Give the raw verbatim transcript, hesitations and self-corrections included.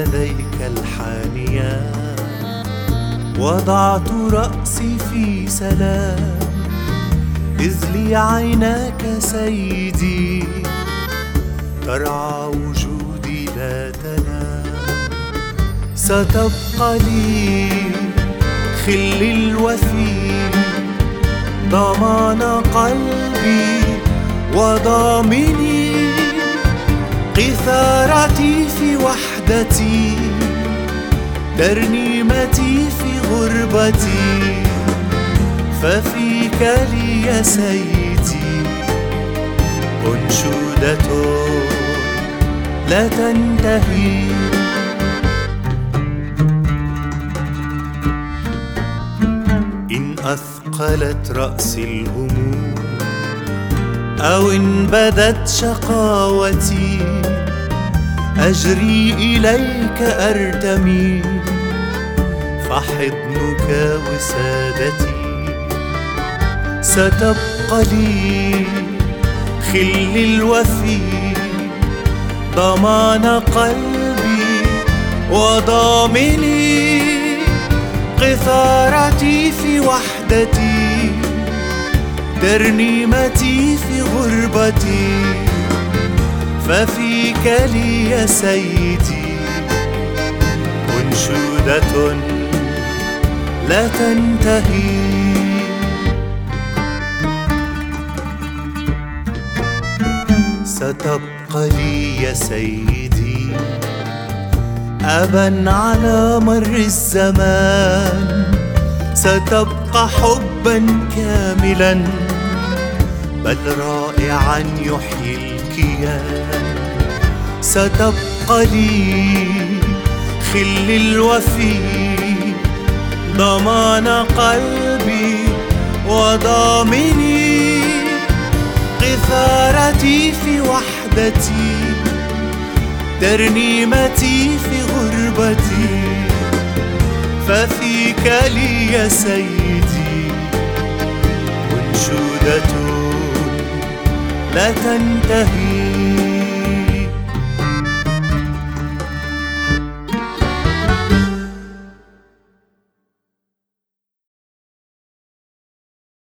يديك الحانية، وضعت رأسي في سلام، إذ لي عيناك سيدي ترعى وجودي لا تنام. ستبقى لي خلي الوفي، ضمان قلبي وضامني، قيثارتي في وحدتي، ترنيمتي في غربتي، ففيك لي يا سيدي أنشودة لا تنتهي. إن أثقلت رأسي الهموم أو إن بدت شقاوتي، أجري إليك أرتمي، فحضنك وسادتي. ستبقى لي خل الوفي، ضمان قلبي وضامني، قيثارتي في وحدتي، ترنيمتي في غربتي، ففيك لي يا سيدي أنشودة لا تنتهي. ستبقى لي يا سيدي أبا على مر الزمان، ستبقى حبا كاملا بل رائعا يحيي الكيان. ستبقى لي خل الوفي، ضمان قلبي وضامني، قيثارتي في وحدتي، ترنيمتي في غربتي، ففيك لي يا سيدي أنشودة لا تنتهي.